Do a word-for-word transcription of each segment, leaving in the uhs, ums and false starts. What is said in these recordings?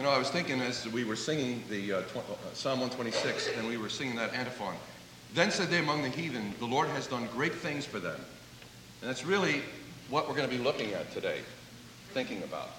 know, I was thinking as we were singing the uh, tw- uh, Psalm one twenty-six, and we were singing that antiphon, then said they among the heathen, the Lord has done great things for them. And that's really what we're going to be looking at today, thinking about.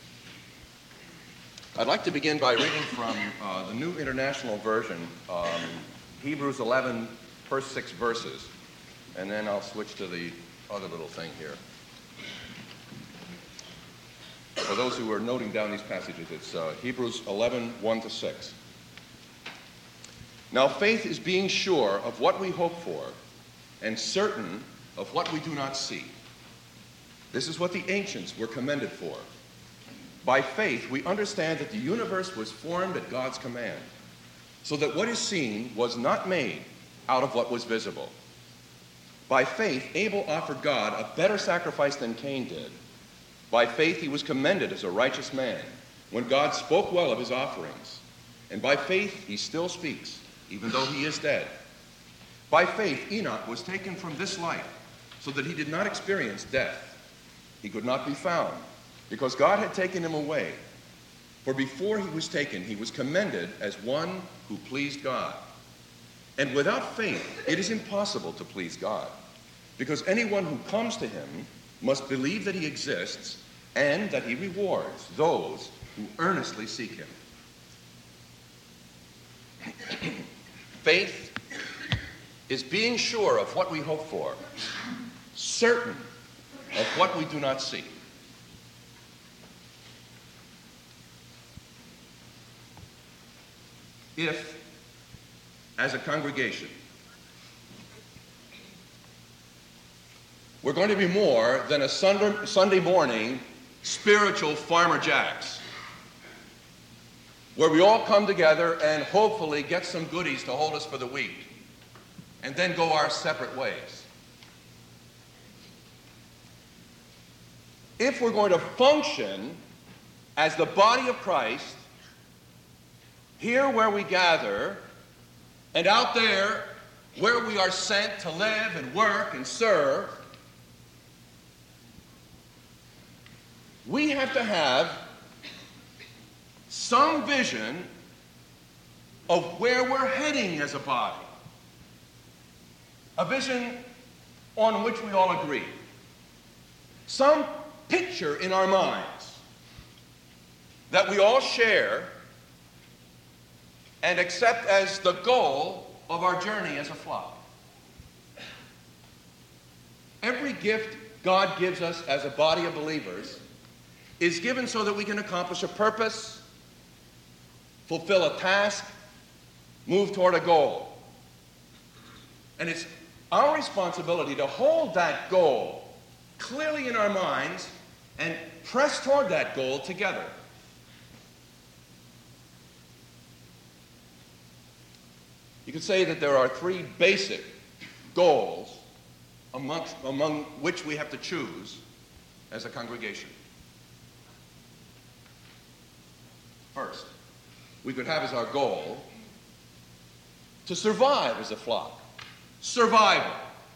I'd like to begin by reading from uh, the New International Version, um, Hebrews eleven, first six verses, and then I'll switch to the other little thing here. For those who are noting down these passages, it's uh, Hebrews eleven, one to six. Now faith is being sure of what we hope for and certain of what we do not see. This is what the ancients were commended for. By faith, we understand that the universe was formed at God's command, so that what is seen was not made out of what was visible. By faith, Abel offered God a better sacrifice than Cain did. By faith, he was commended as a righteous man when God spoke well of his offerings. And by faith, he still speaks, even though he is dead. By faith, Enoch was taken from this life so that he did not experience death. He could not be found because God had taken him away. For before he was taken, he was commended as one who pleased God. And without faith, it is impossible to please God, because anyone who comes to him must believe that he exists and that he rewards those who earnestly seek him. Faith is being sure of what we hope for, certain of what we do not see. If, as a congregation, we're going to be more than a Sunday morning spiritual Farmer Jacks, where we all come together and hopefully get some goodies to hold us for the week, and then go our separate ways. If we're going to function as the body of Christ, here where we gather, and out there where we are sent to live and work and serve, we have to have some vision of where we're heading as a body. A vision on which we all agree. Some picture in our minds that we all share and accept as the goal of our journey as a flock. Every gift God gives us as a body of believers is given so that we can accomplish a purpose, fulfill a task, move toward a goal. And it's our responsibility to hold that goal clearly in our minds and press toward that goal together. You could say that there are three basic goals amongst, among which we have to choose as a congregation. First, we could have as our goal to survive as a flock. Survival.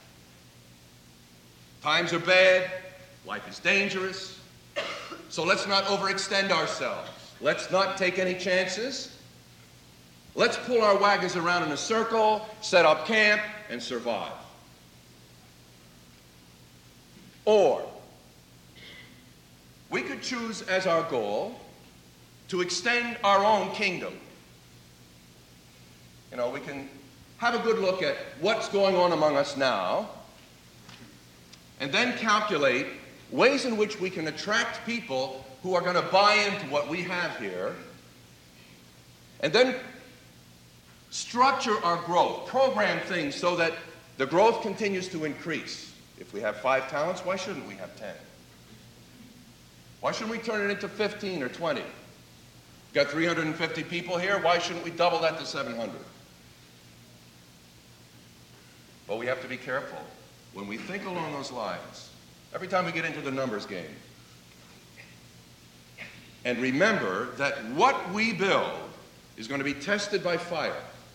Times are bad, life is dangerous, so let's not overextend ourselves. Let's not take any chances. Let's pull our wagons around in a circle, set up camp, and survive. Or, we could choose as our goal to extend our own kingdom. You know, we can have a good look at what's going on among us now, and then calculate ways in which we can attract people who are going to buy into what we have here, and then structure our growth, program things so that the growth continues to increase. If we have five talents, why shouldn't we have ten? Why shouldn't we turn it into fifteen or twenty? We've got three hundred fifty people here, why shouldn't we double that to seven hundred? But we have to be careful when we think along those lines, every time we get into the numbers game. And remember that what we build is going to be tested by fire.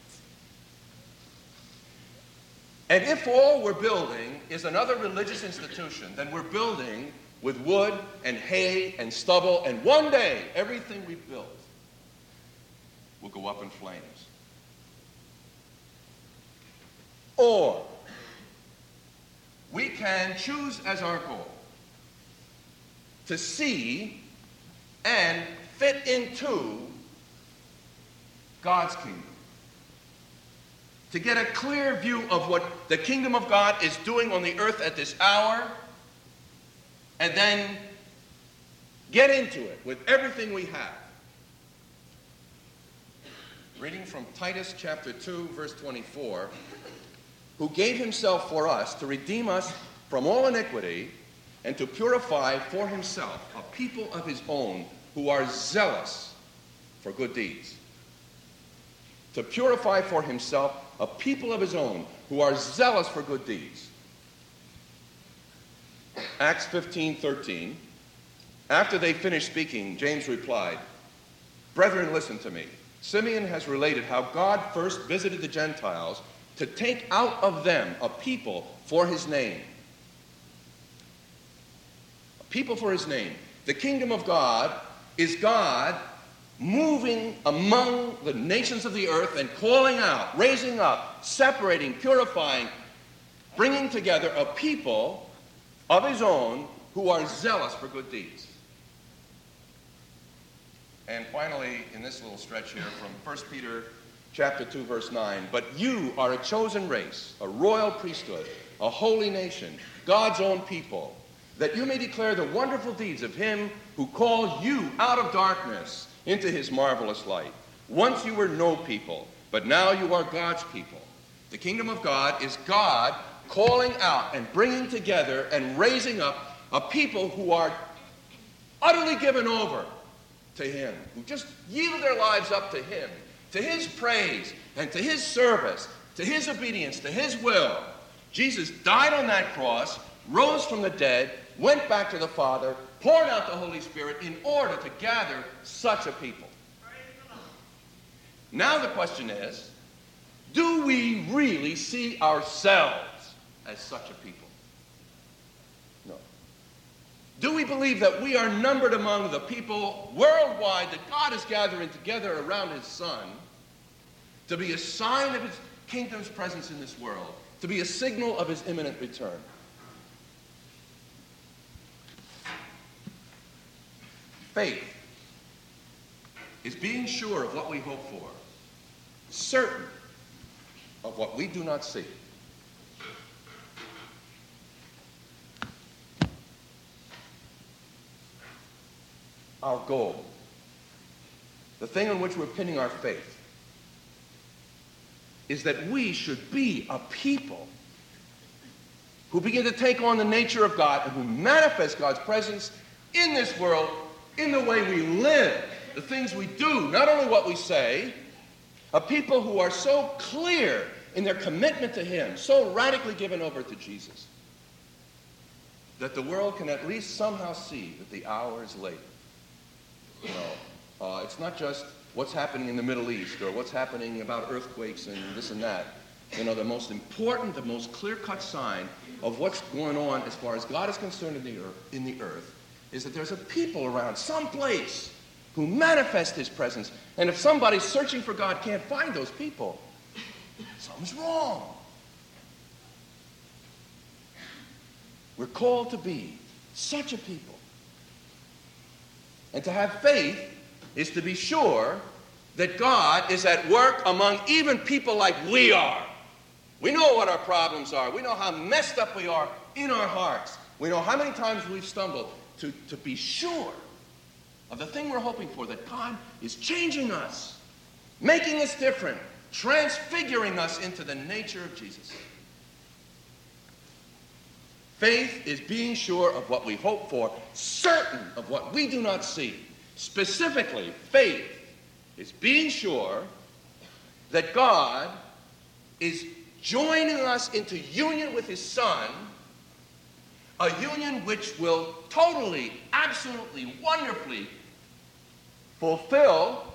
And if all we're building is another religious institution, then we're building with wood and hay and stubble, and one day everything we've built go up in flames. Or we can choose as our goal to see and fit into God's kingdom. To get a clear view of what the kingdom of God is doing on the earth at this hour, and then get into it with everything we have. Reading from Titus chapter two, verse twenty-four, who gave himself for us to redeem us from all iniquity and to purify for himself a people of his own who are zealous for good deeds. To purify for himself a people of his own who are zealous for good deeds. Acts fifteen thirteen. After they finished speaking, James replied, "Brethren, listen to me. Simeon has related how God first visited the Gentiles to take out of them a people for his name." A people for his name. The kingdom of God is God moving among the nations of the earth and calling out, raising up, separating, purifying, bringing together a people of his own who are zealous for good deeds. And finally, in this little stretch here from First Peter chapter two, verse nine, "But you are a chosen race, a royal priesthood, a holy nation, God's own people, that you may declare the wonderful deeds of him who called you out of darkness into his marvelous light. Once you were no people, but now you are God's people." The kingdom of God is God calling out and bringing together and raising up a people who are utterly given over to him, who just yield their lives up to him, to his praise and to his service, to his obedience, to his will. Jesus died on that cross, rose from the dead, went back to the Father, poured out the Holy Spirit in order to gather such a people. Now the question is, do we really see ourselves as such a people? No. Do we believe that we are numbered among the people worldwide that God is gathering together around his Son to be a sign of his kingdom's presence in this world, to be a signal of his imminent return? Faith is being sure of what we hope for, certain of what we do not see. Our goal, the thing on which we're pinning our faith, is that we should be a people who begin to take on the nature of God and who manifest God's presence in this world in the way we live, the things we do, not only what we say. A people who are so clear in their commitment to him, so radically given over to Jesus, that the world can at least somehow see that the hour is late. You know, uh, it's not just what's happening in the Middle East or what's happening about earthquakes and this and that. You know, the most important, the most clear-cut sign of what's going on as far as God is concerned in the earth, in the earth is that there's a people around someplace who manifest his presence. And if somebody searching for God can't find those people, something's wrong. We're called to be such a people. And to have faith is to be sure that God is at work among even people like we are. We know what our problems are. We know how messed up we are in our hearts. We know how many times we've stumbled. To, to be sure of the thing we're hoping for, that God is changing us, making us different, transfiguring us into the nature of Jesus. Faith is being sure of what we hope for, certain of what we do not see. Specifically, faith is being sure that God is joining us into union with his Son, a union which will totally, absolutely, wonderfully fulfill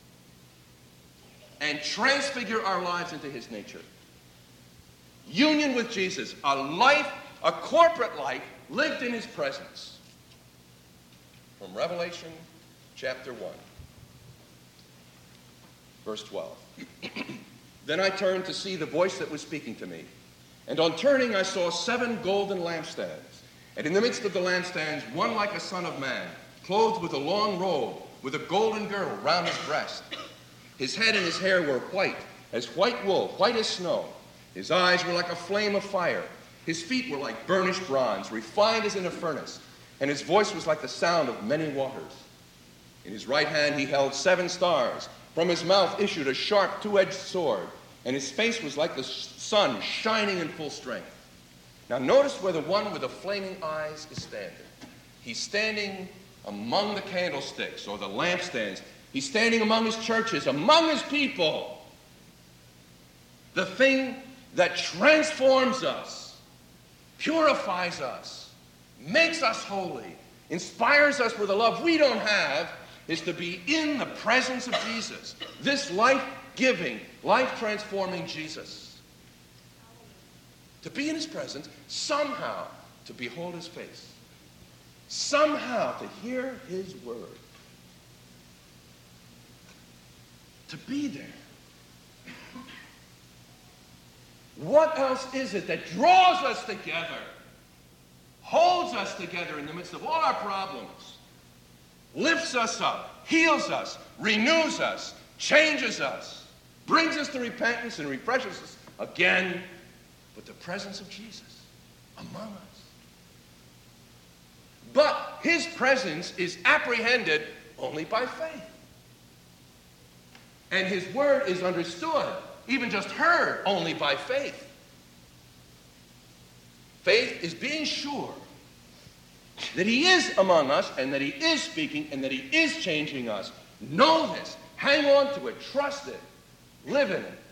and transfigure our lives into his nature. Union with Jesus, a life, a corporate life lived in his presence. From Revelation chapter one. Verse twelve. Then I turned to see the voice that was speaking to me. And on turning, I saw seven golden lampstands. And in the midst of the lampstands, one like a son of man, clothed with a long robe, with a golden girdle round his breast. His head and his hair were white, as white wool, white as snow. His eyes were like a flame of fire. His feet were like burnished bronze, refined as in a furnace. And his voice was like the sound of many waters. In his right hand he held seven stars. From his mouth issued a sharp two-edged sword. And his face was like the sun shining in full strength. Now notice where the one with the flaming eyes is standing. He's standing among the candlesticks or the lampstands. He's standing among his churches, among his people. The thing that transforms us, purifies us, makes us holy, inspires us with a love we don't have, is to be in the presence of Jesus. This life-giving, life-transforming Jesus. To be in his presence, somehow to behold his face. Somehow to hear his word. To be there. What else is it that draws us together, holds us together in the midst of all our problems, lifts us up, heals us, renews us, changes us, brings us to repentance and refreshes us again, but the presence of Jesus among us. But his presence is apprehended only by faith. And his word is understood, even just heard, only by faith. Faith is being sure that he is among us and that he is speaking and that he is changing us. Know this. Hang on to it. Trust it. Live in it.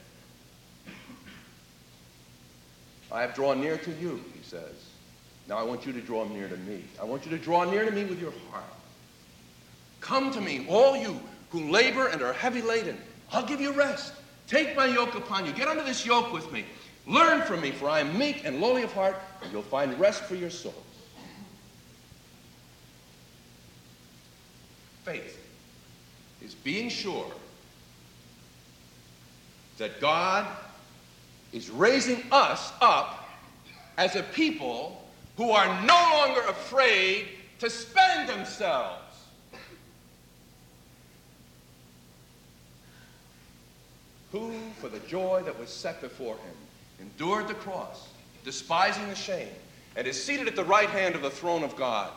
I have drawn near to you, he says. Now I want you to draw near to me. I want you to draw near to me with your heart. Come to me, all you who labor and are heavy laden. I'll give you rest. Take my yoke upon you. Get under this yoke with me. Learn from me, for I am meek and lowly of heart, and you'll find rest for your souls. Faith is being sure that God is raising us up as a people who are no longer afraid to spend themselves. Who, for the joy that was set before him, endured the cross, despising the shame, and is seated at the right hand of the throne of God.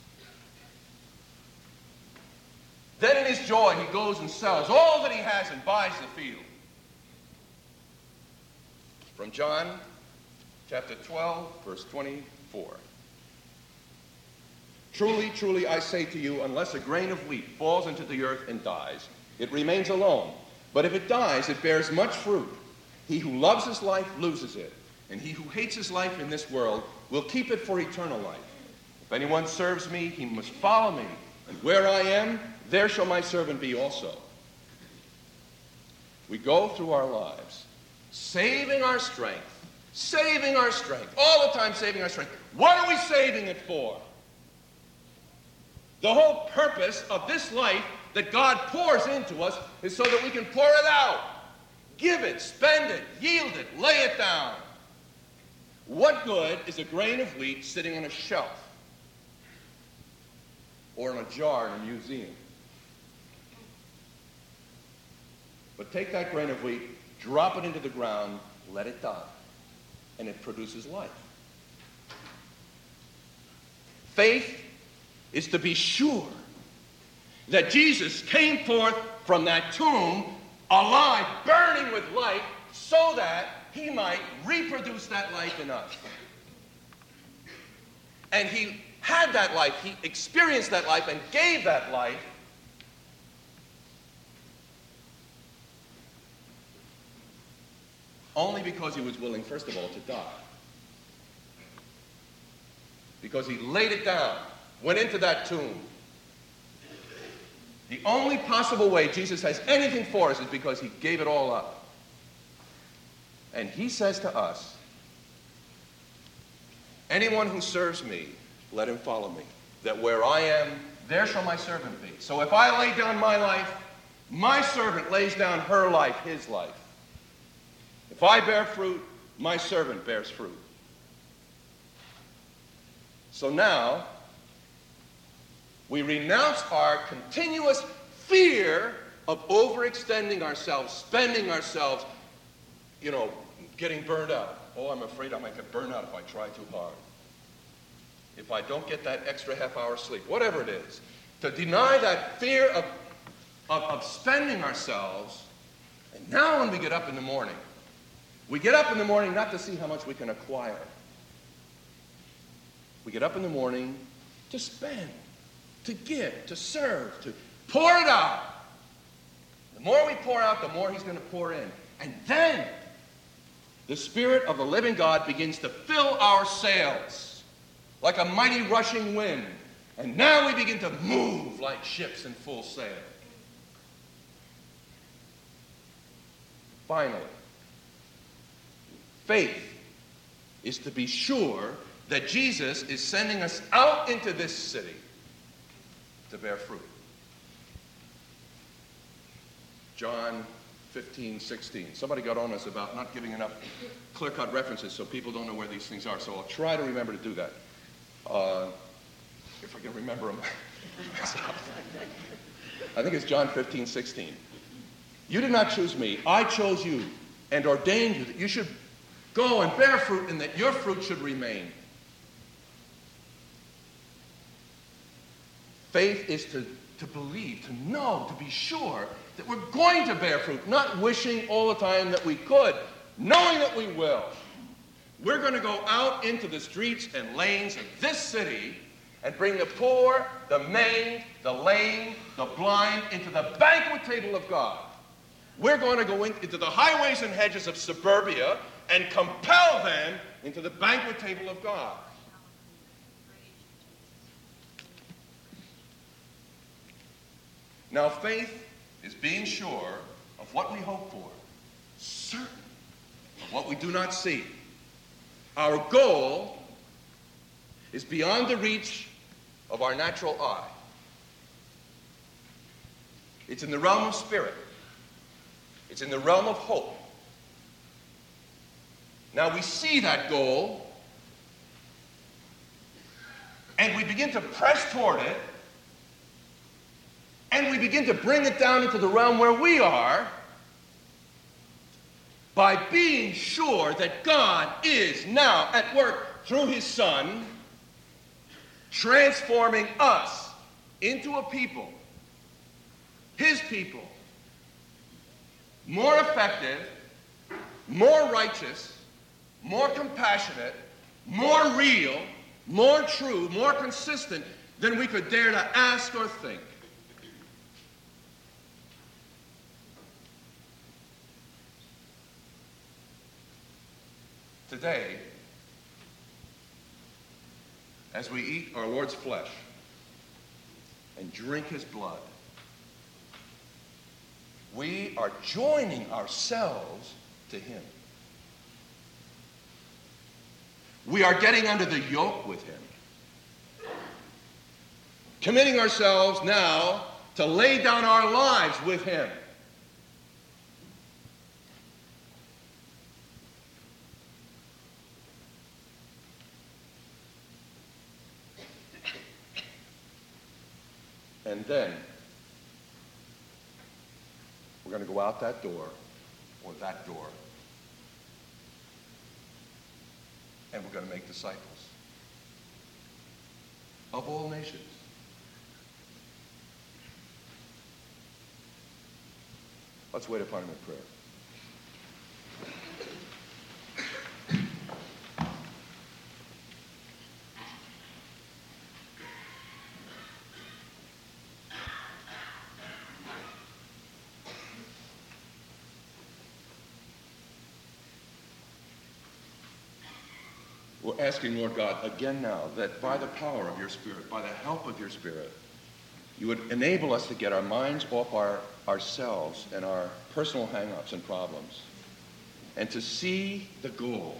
Then in his joy he goes and sells all that he has and buys the field. From John chapter twelve, verse twenty-four. Truly, truly, I say to you, unless a grain of wheat falls into the earth and dies, it remains alone. But if it dies, it bears much fruit. He who loves his life loses it, and he who hates his life in this world will keep it for eternal life. If anyone serves me, he must follow me, and where I am, there shall my servant be also. We go through our lives, saving our strength, saving our strength, all the time saving our strength. What are we saving it for? The whole purpose of this life that God pours into us is so that we can pour it out. Give it, spend it, yield it, lay it down. What good is a grain of wheat sitting on a shelf or in a jar in a museum? But take that grain of wheat, drop it into the ground, let it die, and it produces life. Faith is to be sure that Jesus came forth from that tomb alive, burning with life, so that he might reproduce that life in us. And he had that life, he experienced that life and gave that life only because he was willing, first of all, to die. Because he laid it down, went into that tomb. The only possible way Jesus has anything for us is because he gave it all up. And he says to us, anyone who serves me, let him follow me. That where I am, there shall my servant be. So if I lay down my life, My servant lays down her life, his life. If I bear fruit, my servant bears fruit. So now, we renounce our continuous fear of overextending ourselves, spending ourselves, you know, getting burned out. Oh, I'm afraid I might get burned out if I try too hard. If I don't get that extra half hour sleep, whatever it is. To deny that fear of, of, of spending ourselves. And now when we get up in the morning, we get up in the morning not to see how much we can acquire. We get up in the morning to spend, to give, to serve, to pour it out. The more we pour out, the more he's going to pour in. And then the Spirit of the living God begins to fill our sails like a mighty rushing wind. And now we begin to move like ships in full sail. Finally, faith is to be sure that Jesus is sending us out into this city to bear fruit. John fifteen, sixteen. Somebody got on us about not giving enough clear-cut references so people don't know where these things are. So I'll try to remember to do that. Uh, if I can remember them. I think it's John fifteen, sixteen. You did not choose me. I chose you and ordained you that you should go and bear fruit and that your fruit should remain. Faith is to, to believe, to know, to be sure that we're going to bear fruit, not wishing all the time that we could, knowing that we will. We're going to go out into the streets and lanes of this city and bring the poor, the maimed, the lame, the blind into the banquet table of God. We're going to go in, into the highways and hedges of suburbia and compel them into the banquet table of God. Now, faith is being sure of what we hope for, certain of what we do not see. Our goal is beyond the reach of our natural eye. It's in the realm of spirit. It's in the realm of hope. Now we see that goal, and we begin to press toward it, and we begin to bring it down into the realm where we are by being sure that God is now at work through his Son, transforming us into a people, his people, more effective, more righteous, more compassionate, more real, more true, more consistent than we could dare to ask or think. Today, as we eat our Lord's flesh and drink his blood, we are joining ourselves to him. We are getting under the yoke with him, committing ourselves now to lay down our lives with him. And then we're going to go out that door or that door, and we're going to make disciples of all nations. Let's wait upon him in prayer. We're asking, Lord God, again now, that by the power of your Spirit, by the help of your Spirit, you would enable us to get our minds off our, ourselves and our personal hang-ups and problems, and to see the goal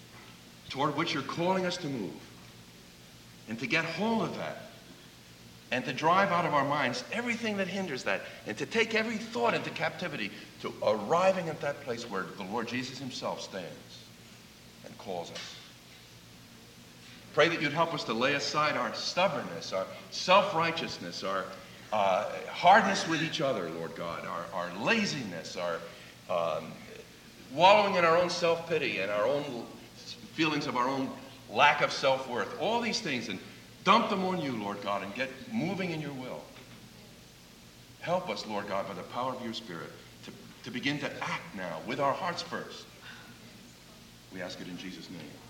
toward which you're calling us to move, and to get hold of that, and to drive out of our minds everything that hinders that, and to take every thought into captivity to arriving at that place where the Lord Jesus himself stands and calls us. Pray that you'd help us to lay aside our stubbornness, our self-righteousness, our uh, hardness with each other, Lord God, our, our laziness, our um, wallowing in our own self-pity and our own feelings of our own lack of self-worth, all these things, and dump them on you, Lord God, and get moving in your will. Help us, Lord God, by the power of your Spirit, to, to begin to act now with our hearts first. We ask it in Jesus' name.